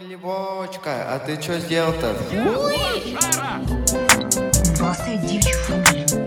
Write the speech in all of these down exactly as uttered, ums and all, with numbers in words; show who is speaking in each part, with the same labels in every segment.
Speaker 1: Вовочка, а ты что сделал-то?
Speaker 2: Бросай девичью фамилию.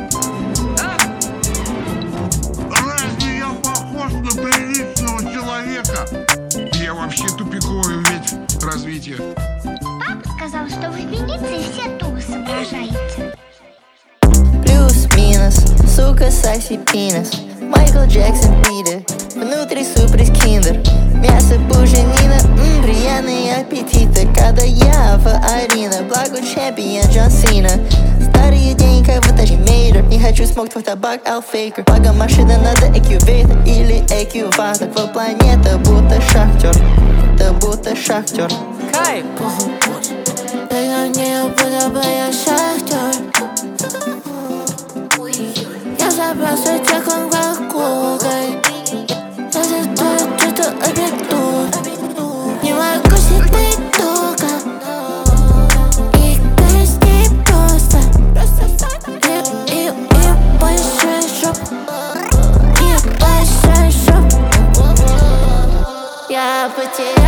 Speaker 3: Разве я похож на приличного человека? Я вообще тупиковый ведь развитие.
Speaker 4: Папа сказал, что вы в Венеции все тупо соображаете.
Speaker 5: Плюс-минус, сука, соси пинос. Майкл Джексон пидор, внутри сюрприз киндер. Мясо буженина, ммм, приятные аппетиты. Когда я в арене, благо чемпион Джон Сина. Старые деньги, как будто мейдер. Не хочу смог твой табак, алфейкер. Благо машина надо экювейтер или экюватор. Твой планета будто шахтер, да будто шахтер.
Speaker 6: Кайф!
Speaker 5: Я не буду, бы я шахтер. Я забросаю тех, он как кукой. Я застою, что-то обрету. Не могу сидеть долго. И каждый просто И, и, и большой шоп. И большой шоп. Я потерял